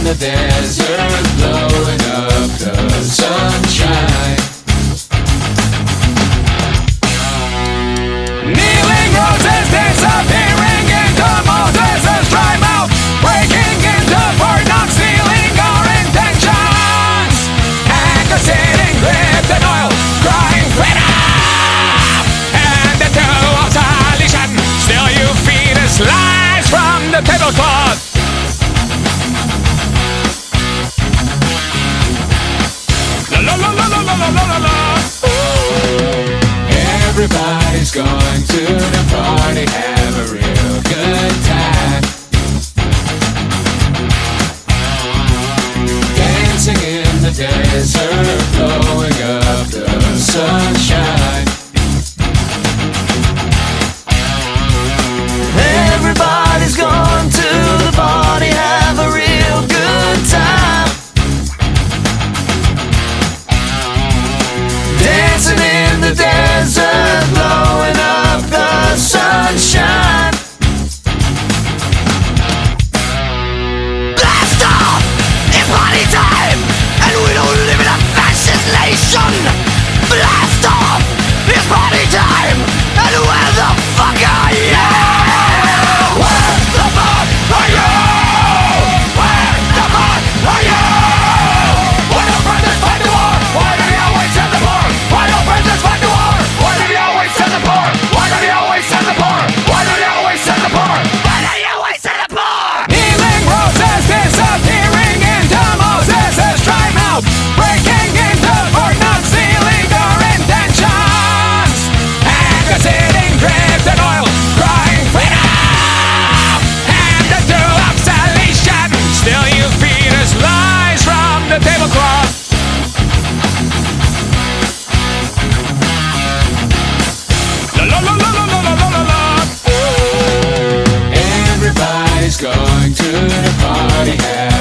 the desert, blowing up the sunshine. Kneeling roses disappearing into Moses' dry mouth, breaking into Fort Knox, stealing our intentions. Anchor sitting gripped in oil, crying freedom. And the two of solution, still you feed us lies from the tablecloth. La la la la la la la la la. Everybody's going to the party, have a real good time. Dancing in the desert, blowing up the sunshine. Everybody's going to the party, have a real good time. Dancing in the desert, blowing up the sunshine. Blast off! It's party time! And we don't live in a fascist nation! Blast off! It's party time! And where the fuck are you? Where the fuck are you? Where the fuck are you? Why don't brothers fight the war? Why do you always send the poor? Why don't brothers fight the war? Why do you always send the poor? Why do you always send the poor? Why do you always send the poor? Why do you always send the poor? Kneeling roses disappearing into Moses' dry mouth, breaking into Fort Knox, stealing our intentions. Anchor sitting dripped in oil, crying freedom. And the two of salvation, still you feed us lies from the tablecloth. La la la la la la la la la. Everybody's going to the party, have